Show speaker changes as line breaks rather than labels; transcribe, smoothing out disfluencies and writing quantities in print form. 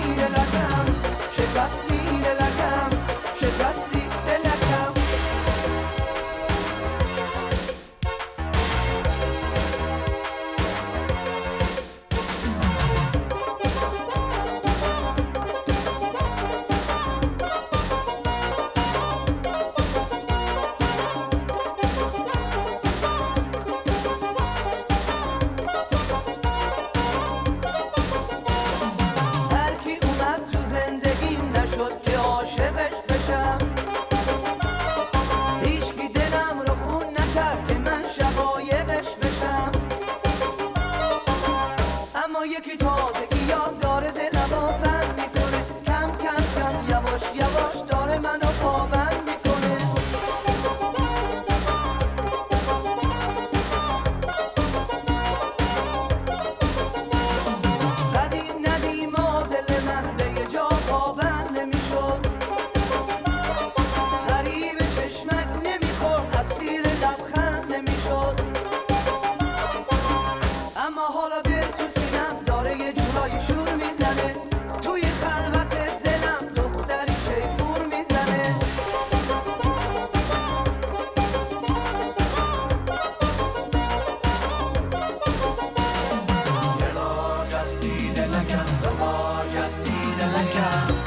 دلکم شکستی دلکم شکستی دلکم نشد که عاشقش بشم هیچکی دلم رو خون نکرد که من شقایقش بشم اما یکی تازگی یاد داره دلمو بند میکنه کم کم کم یواش یواش داره منو پابند میکنه قدیم ندیما دل من به یه جا پابند نمیشد غریب چشمک نمیخورد اسیر لبخند نمیشد اما حالا دل تو سینم داره یه جورایی شور میزنه توی خلوت دلم دختری شیپور میزنه یه بار جستی دلکم دو بار جستی دلکم